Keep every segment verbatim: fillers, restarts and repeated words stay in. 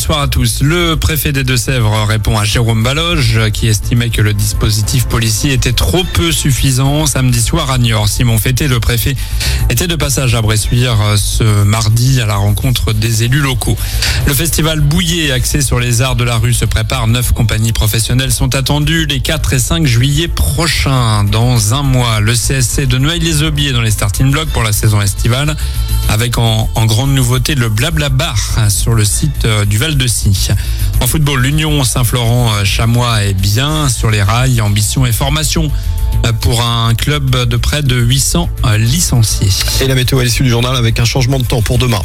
bonsoir à tous. Le préfet des Deux-Sèvres répond à Jérôme Baloge qui estimait que le dispositif policier était trop peu suffisant. Samedi soir à Niort, Simon Fété, le préfet, était de passage à Bressuire ce mardi à la rencontre des élus locaux. Le festival Bouillet, axé sur les arts de la rue, se prépare. Neuf compagnies professionnelles sont attendues les quatre et cinq juillet prochains. Dans un mois, le C S C de Noailles-les-Aubiers dans les starting blocks pour la saison estivale, avec en, en grande nouveauté le Blabla Bar sur le site du Val-de-Scie. En football, l'Union Saint-Florent-Chamois est bien sur les rails. Ambition et formation pour un club de près de huit cents licenciés. Et la météo à l'issue du journal avec un changement de temps pour demain.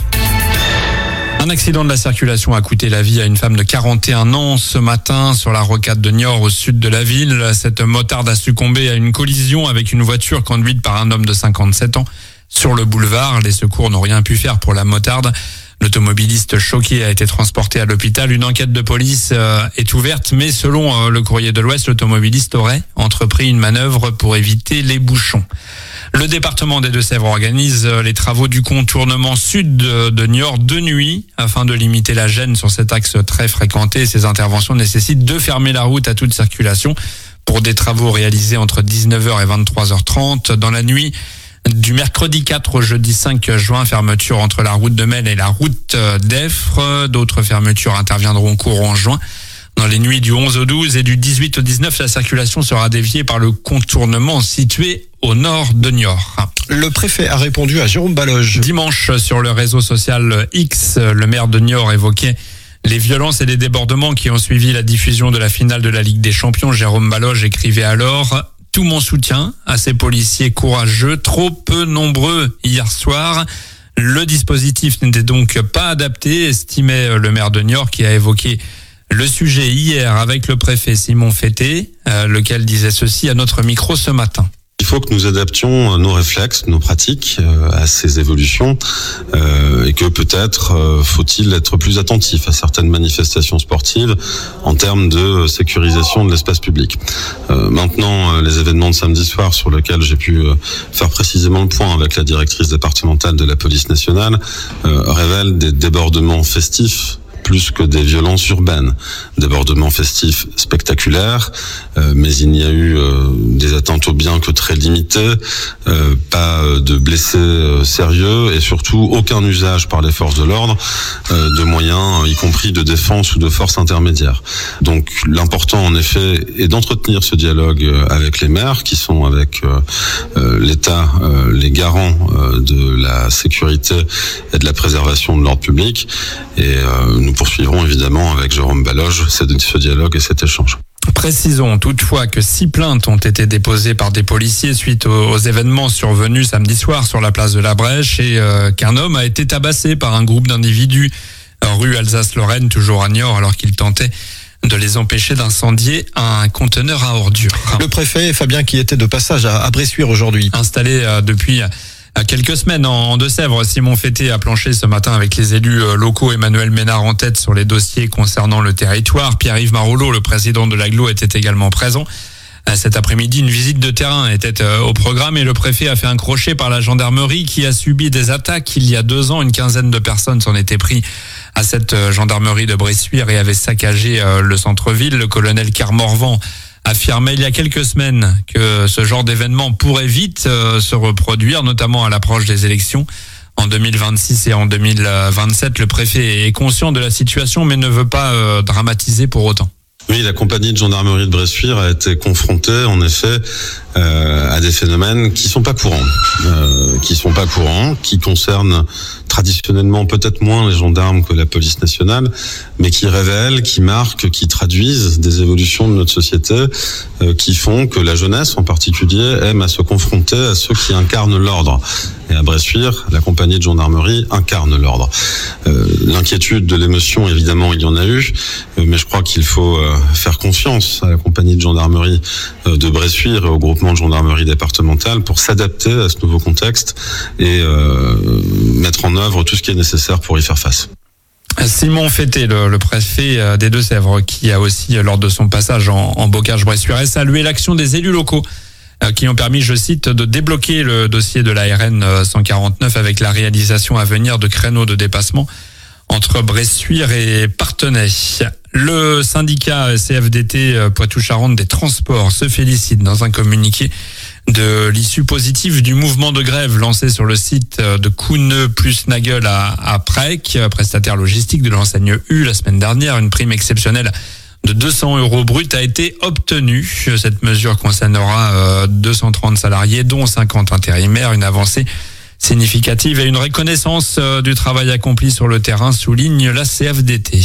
Un accident de la circulation a coûté la vie à une femme de quarante et un ans ce matin sur la rocade de Niort au sud de la ville. Cette motarde a succombé à une collision avec une voiture conduite par un homme de cinquante-sept ans sur le boulevard. Les secours n'ont rien pu faire pour la motarde. L'automobiliste choqué a été transporté à l'hôpital. Une enquête de police est ouverte, mais selon le Courrier de l'Ouest, l'automobiliste aurait entrepris une manœuvre pour éviter les bouchons. Le département des Deux-Sèvres organise les travaux du contournement sud de Niort de nuit afin de limiter la gêne sur cet axe très fréquenté. Ces interventions nécessitent de fermer la route à toute circulation pour des travaux réalisés entre dix-neuf heures et vingt-trois heures trente. Dans la nuit du mercredi quatre au jeudi cinq juin, fermeture entre la route de Melle et la route d'Effre. D'autres fermetures interviendront courant juin. Dans les nuits du onze au douze et du dix-huit au dix-neuf, la circulation sera déviée par le contournement situé au nord de Niort. Le préfet a répondu à Jérôme Baloge. Dimanche, sur le réseau social X, le maire de Niort évoquait les violences et les débordements qui ont suivi la diffusion de la finale de la Ligue des Champions. Jérôme Baloge écrivait alors « Tout mon soutien à ces policiers courageux, trop peu nombreux hier soir ». Le dispositif n'était donc pas adapté, estimait le maire de Niort qui a évoqué le sujet hier avec le préfet Simon Fété, euh, lequel disait ceci à notre micro ce matin. Il faut que nous adaptions nos réflexes, nos pratiques euh, à ces évolutions euh, et que peut-être euh, faut-il être plus attentif à certaines manifestations sportives en termes de sécurisation de l'espace public. Euh, maintenant, euh, les événements de samedi soir sur lesquels j'ai pu euh, faire précisément le point avec la directrice départementale de la police nationale euh, révèlent des débordements festifs plus que des violences urbaines, débordements festifs spectaculaires, euh, mais il n'y a eu euh, des atteintes aux biens que très limitées, euh, pas de blessés euh, sérieux et surtout aucun usage par les forces de l'ordre euh, de moyens, y compris de défense ou de force intermédiaire. Donc l'important en effet est d'entretenir ce dialogue avec les maires qui sont avec euh, euh, l'État euh, les garants euh, de la sécurité et de la préservation de l'ordre public et euh, nous poursuivrons évidemment avec Jérôme Baloge ce dialogue et cet échange. Précisons toutefois que six plaintes ont été déposées par des policiers suite aux, aux événements survenus samedi soir sur la place de la Brèche et euh, qu'un homme a été tabassé par un groupe d'individus rue Alsace-Lorraine, toujours à Niort, alors qu'il tentait de les empêcher d'incendier un conteneur à ordures. Le préfet Fabien qui était de passage à, à Bressuire aujourd'hui. Installé euh, depuis quelques semaines en Deux-Sèvres, Simon Fété a planché ce matin avec les élus locaux, Emmanuel Ménard en tête sur les dossiers concernant le territoire. Pierre-Yves Marolleau, le président de l'Aglo, était également présent. Cet après-midi, une visite de terrain était au programme et le préfet a fait un crochet par la gendarmerie qui a subi des attaques. Il y a deux ans, une quinzaine de personnes s'en étaient pris à cette gendarmerie de Bressuire et avaient saccagé le centre-ville. Le colonel Kermorvan affirmait il y a quelques semaines que ce genre d'événement pourrait vite euh, se reproduire, notamment à l'approche des élections en deux mille vingt-six et en deux mille vingt-sept. Le préfet est conscient de la situation mais ne veut pas euh, dramatiser pour autant. Oui, la compagnie de gendarmerie de Bressuire a été confrontée, en effet, euh, à des phénomènes qui sont pas courants, euh, qui sont pas courants, qui concernent traditionnellement peut-être moins les gendarmes que la police nationale, mais qui révèlent, qui marquent, qui traduisent des évolutions de notre société, euh, qui font que la jeunesse, en particulier, aime à se confronter à ceux qui incarnent l'ordre. Et à Bressuire, la compagnie de gendarmerie incarne l'ordre. Euh, l'inquiétude de l'émotion, évidemment, il y en a eu, euh, mais je crois qu'il faut euh, faire confiance à la compagnie de gendarmerie euh, de Bressuire et au groupement de gendarmerie départementale pour s'adapter à ce nouveau contexte et euh, mettre en œuvre tout ce qui est nécessaire pour y faire face. Simon Fété, le, le préfet des Deux-Sèvres, qui a aussi, lors de son passage en, en Bocage-Bressuire, a salué l'action des élus locaux qui ont permis, je cite, de débloquer le dossier de la R N cent quarante-neuf avec la réalisation à venir de créneaux de dépassement entre Bressuire et Parthenay. Le syndicat C F D T Poitou-Charentes des transports se félicite dans un communiqué de l'issue positive du mouvement de grève lancé sur le site de Couneux plus Nagel à, à Prec, prestataire logistique de l'enseigne U la semaine dernière. Une prime exceptionnelle de deux cents euros brut a été obtenue. Cette mesure concernera deux cent trente salariés, dont cinquante intérimaires, une avancée significative et une reconnaissance du travail accompli sur le terrain, souligne la C F D T.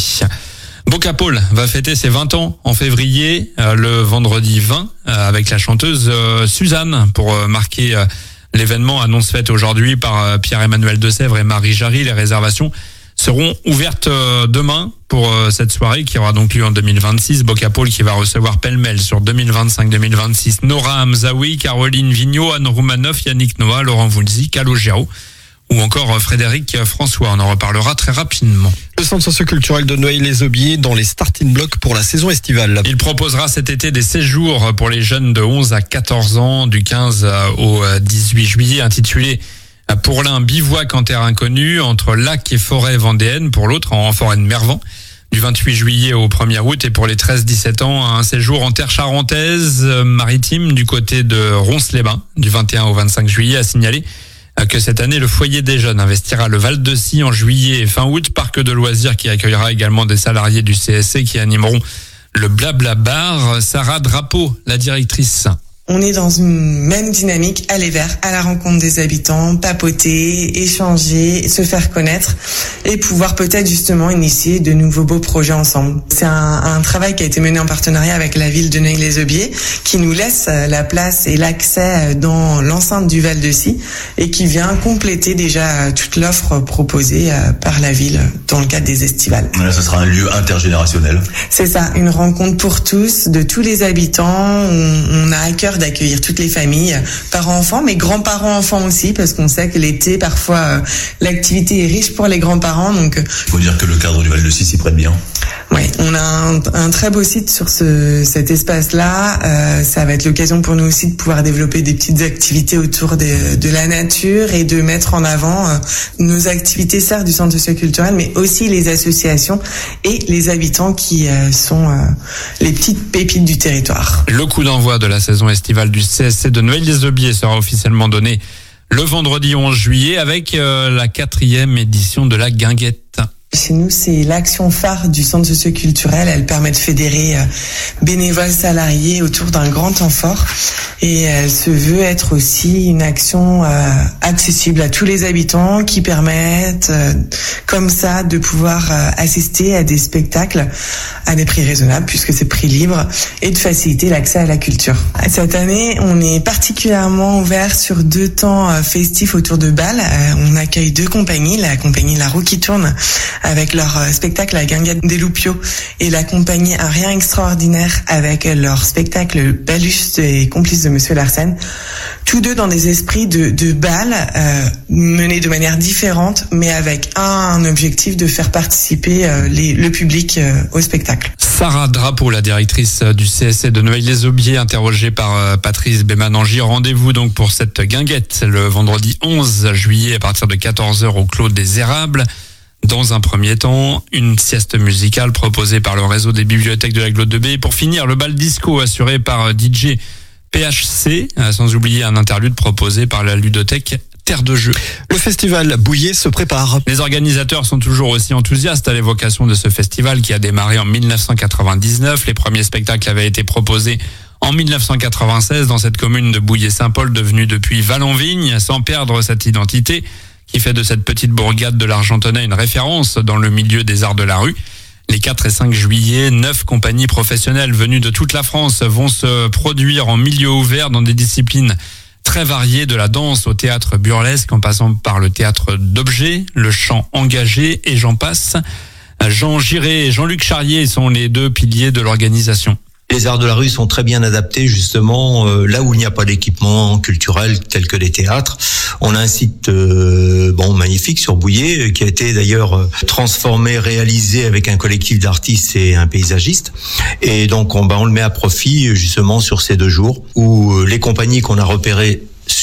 Bocapol va fêter ses vingt ans en février, le vendredi vingt, avec la chanteuse Suzanne, pour marquer l'événement. Annonce faite aujourd'hui par Pierre-Emmanuel Desèvres et Marie Jarry. Les réservations seront ouvertes demain pour cette soirée qui aura donc lieu en deux mille vingt-six. Bocapol qui va recevoir pêle-mêle sur deux mille vingt-cinq deux mille vingt-six Nora Hamzaoui, Caroline Vigneault, Anne Roumanoff, Yannick Noah, Laurent Voulzy, Calogero ou encore Frédéric François. On en reparlera très rapidement. Le centre socioculturel de Noailles-les-Aubiers dans les starting blocks pour la saison estivale. Il proposera cet été des séjours pour les jeunes de onze à quatorze ans du quinze au dix-huit juillet intitulés pour l'un bivouac en terre inconnue entre lac et forêt vendéenne, pour l'autre en forêt de Mervan, du vingt-huit juillet au premier août, et pour les treize dix-sept ans un séjour en terre charentaise maritime du côté de Ronces-les-Bains du vingt et un au vingt-cinq juillet. À signaler que cette année, le foyer des jeunes investira le Val-de-Scie en juillet et fin août, parc de loisirs qui accueillera également des salariés du C S C qui animeront le Blabla Bar. Sarah Drapeau, la directrice. On est dans une même dynamique, aller vers, à la rencontre des habitants, papoter, échanger, se faire connaître et pouvoir peut-être justement initier de nouveaux beaux projets ensemble. C'est un, un travail qui a été mené en partenariat avec la ville de Noailles-les-Aubiers qui nous laisse la place et l'accès dans l'enceinte du Val-de-Scie et qui vient compléter déjà toute l'offre proposée par la ville dans le cadre des estivales. Là, ça sera un lieu intergénérationnel. C'est ça, une rencontre pour tous, de tous les habitants. On, on a à cœur d'accueillir toutes les familles, parents-enfants, mais grands-parents-enfants aussi, parce qu'on sait que l'été, parfois, euh, l'activité est riche pour les grands-parents. Donc, il faut dire que le cadre du Val-de-Scie s'y prête bien. Oui, on a un, un très beau site sur ce, cet espace-là. Euh, ça va être l'occasion pour nous aussi de pouvoir développer des petites activités autour de, de la nature et de mettre en avant euh, nos activités, certes du centre socioculturel, mais aussi les associations et les habitants qui euh, sont euh, les petites pépites du territoire. Le coup d'envoi de la saison estivale du C S C de Noailles-les-Aubiers sera officiellement donné le vendredi onze juillet avec euh, la quatrième édition de la guinguette. Chez nous, c'est l'action phare du centre socioculturel. Elle permet de fédérer bénévoles salariés autour d'un grand temps fort. Et elle se veut être aussi une action euh, accessible à tous les habitants qui permettent, euh, comme ça, de pouvoir euh, assister à des spectacles à des prix raisonnables, puisque c'est prix libre, et de faciliter l'accès à la culture. Cette année, on est particulièrement ouvert sur deux temps euh, festifs autour de Bâle. Euh, on accueille deux compagnies, la compagnie La Roue qui tourne, avec leur spectacle La Guinguette des Loupiots, et la compagnie Un Rien Extraordinaire avec leur spectacle Baluche et complices de Monsieur Larsen. Tous deux dans des esprits de, de bal, euh, menés de manière différente, mais avec un, un objectif de faire participer euh, les, le public euh, au spectacle. Sarah Drapeau, la directrice du C S C de Noailles-les-Aubiers, interrogée par euh, Patrice Bémanangi. Rendez-vous donc pour cette guinguette le vendredi onze juillet à partir de quatorze heures au Clos des Érables. Dans un premier temps, une sieste musicale proposée par le réseau des bibliothèques de la Glotte de Baie. Et pour finir, le bal disco assuré par D J P H C, sans oublier un interlude proposé par la ludothèque Terre de Jeu. Le festival Bouillet se prépare. Les organisateurs sont toujours aussi enthousiastes à l'évocation de ce festival qui a démarré en mille neuf cent quatre-vingt-dix-neuf. Les premiers spectacles avaient été proposés en mille neuf cent quatre-vingt-seize dans cette commune de Bouillet-Saint-Paul, devenue depuis Val-en-Vigne, sans perdre cette identité qui fait de cette petite bourgade de l'Argentonnais une référence dans le milieu des arts de la rue. Les quatre et cinq juillet, neuf compagnies professionnelles venues de toute la France vont se produire en milieu ouvert dans des disciplines très variées, de la danse au théâtre burlesque en passant par le théâtre d'objets, le chant engagé et j'en passe. Jean Giré et Jean-Luc Charrier sont les deux piliers de l'organisation. Les arts de la rue sont très bien adaptés justement euh, là où il n'y a pas d'équipement culturel tel que les théâtres. On a un site euh, bon magnifique sur Bouillet qui a été d'ailleurs euh, transformé, réalisé avec un collectif d'artistes et un paysagiste. Et donc on, bah, on le met à profit justement sur ces deux jours où euh, les compagnies qu'on a repérées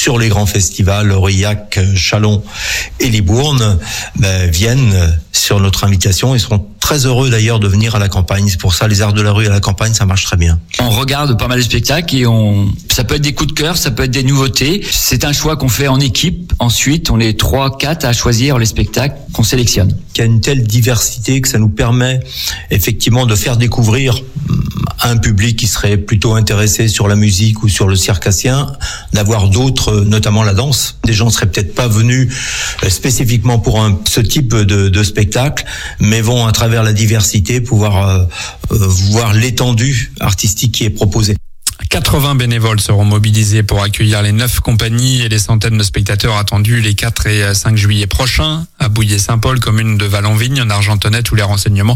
sur les grands festivals, Aurillac, Châlons et Libourne, ben, viennent sur notre invitation et seront très heureux d'ailleurs de venir à la campagne. C'est pour ça, les arts de la rue à la campagne, ça marche très bien. On regarde pas mal de spectacles et on, ça peut être des coups de cœur, ça peut être des nouveautés. C'est un choix qu'on fait en équipe. Ensuite, on est trois, quatre à choisir les spectacles qu'on sélectionne. Il y a une telle diversité que ça nous permet effectivement de faire découvrir un public qui serait plutôt intéressé sur la musique ou sur le circassien, d'avoir d'autres, notamment la danse. Des gens seraient peut-être pas venus spécifiquement pour un, ce type de, de spectacle, mais vont à travers la diversité pouvoir euh, euh, voir l'étendue artistique qui est proposée. quatre-vingts bénévoles seront mobilisés pour accueillir les neuf compagnies et les centaines de spectateurs attendus les quatre et cinq juillet prochains à Bouillé-Saint-Paul, commune de Vallenvigne, en Argentonnais. Tous les renseignements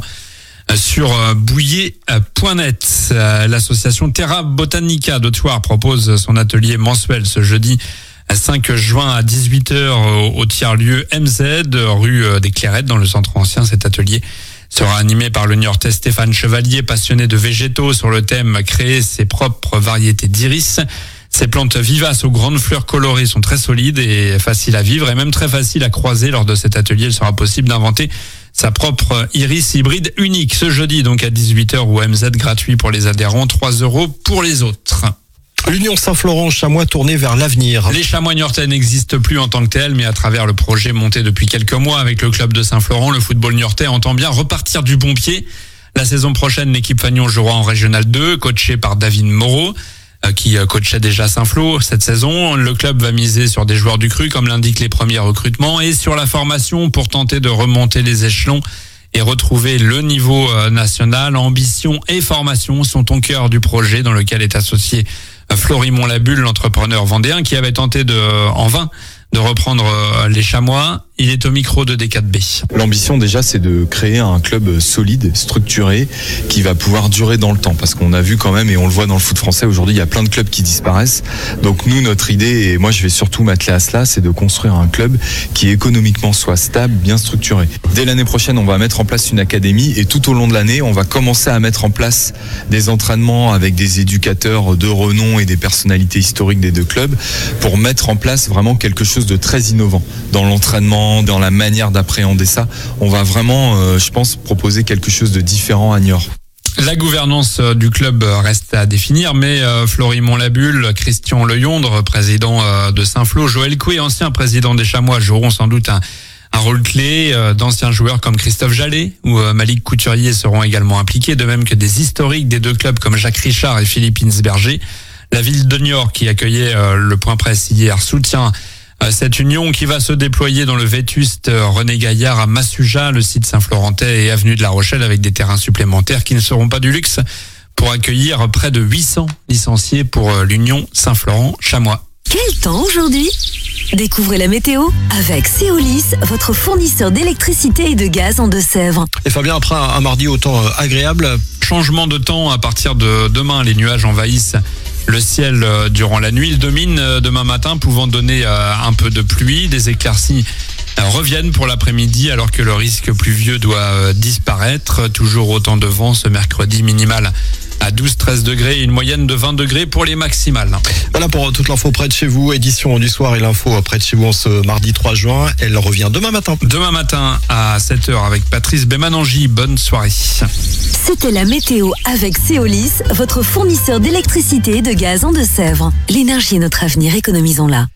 sur bouillé point net. L'association Terra Botanica de Thouars propose son atelier mensuel ce jeudi cinq juin à dix-huit heures au tiers-lieu M Z, rue des Clairettes, dans le centre ancien. Cet atelier sera animé par le Niortais Stéphane Chevalier, passionné de végétaux, sur le thème « Créer ses propres variétés d'iris ». Ces plantes vivaces aux grandes fleurs colorées sont très solides et faciles à vivre et même très faciles à croiser. Lors de cet atelier, il sera possible d'inventer sa propre iris hybride unique. Ce jeudi, donc à dix-huit heures, au M Z, gratuit pour les adhérents, trois euros pour les autres. L'Union Saint-Florent-Chamois tournée vers l'avenir. Les chamois niortais n'existent plus en tant que tels, mais à travers le projet monté depuis quelques mois avec le club de Saint-Florent, le football niortais entend bien repartir du bon pied. La saison prochaine, l'équipe Fagnon jouera en Régional deux, coachée par David Moreau, qui coachait déjà Saint-Flour cette saison. Le club va miser sur des joueurs du cru, comme l'indiquent les premiers recrutements, et sur la formation pour tenter de remonter les échelons et retrouver le niveau national. Ambition et formation sont au cœur du projet, dans lequel est associé Florimond Labulle, l'entrepreneur vendéen, qui avait tenté de, en vain de reprendre les chamois. Il est au micro de D quatre B. L'ambition déjà, c'est de créer un club solide, structuré, qui va pouvoir durer dans le temps. Parce qu'on a vu quand même, et on le voit dans le foot français aujourd'hui, il y a plein de clubs qui disparaissent. Donc nous, notre idée, et moi je vais surtout m'atteler à cela, c'est de construire un club qui économiquement soit stable, bien structuré. Dès l'année prochaine, on va mettre en place une académie et tout au long de l'année, on va commencer à mettre en place des entraînements avec des éducateurs de renom et des personnalités historiques des deux clubs pour mettre en place vraiment quelque chose de très innovant dans l'entraînement, dans la manière d'appréhender ça. On va vraiment, euh, je pense, proposer quelque chose de différent à Niort. La gouvernance du club reste à définir, mais euh, Florimond Labulle, Christian Leyondre, président euh, de Saint-Flour, Joël Coué, ancien président des Chamois, joueront sans doute un, un rôle clé. Euh, d'anciens joueurs comme Christophe Jallet ou euh, Malik Couturier seront également impliqués, de même que des historiques des deux clubs comme Jacques Richard et Philippe Insberger. La ville de Niort, qui accueillait euh, le Point Presse hier, soutient cette union qui va se déployer dans le vétuste René Gaillard à Massuja, le site Saint-Florentais et avenue de la Rochelle, avec des terrains supplémentaires qui ne seront pas du luxe, pour accueillir près de huit cents licenciés pour l'Union Saint-Florent-Chamois. Quel temps aujourd'hui ? Découvrez la météo avec Céolis, votre fournisseur d'électricité et de gaz en Deux-Sèvres. Et Fabien, après un mardi au temps agréable. Changement de temps à partir de demain, les nuages envahissent le ciel durant la nuit. Il domine demain matin, pouvant donner un peu de pluie. Des éclaircies reviennent pour l'après-midi, alors que le risque pluvieux doit disparaître. Toujours autant de vent ce mercredi, minimal à douze treize degrés et une moyenne de vingt degrés pour les maximales. Voilà pour toute l'info près de chez vous. Édition du soir et l'info près de chez vous en ce mardi trois juin. Elle revient demain matin. Demain matin à sept heures avec Patrice Bémanangi. Bonne soirée. C'était la météo avec Céolis, votre fournisseur d'électricité et de gaz en Deux-Sèvres. L'énergie est notre avenir, économisons-la.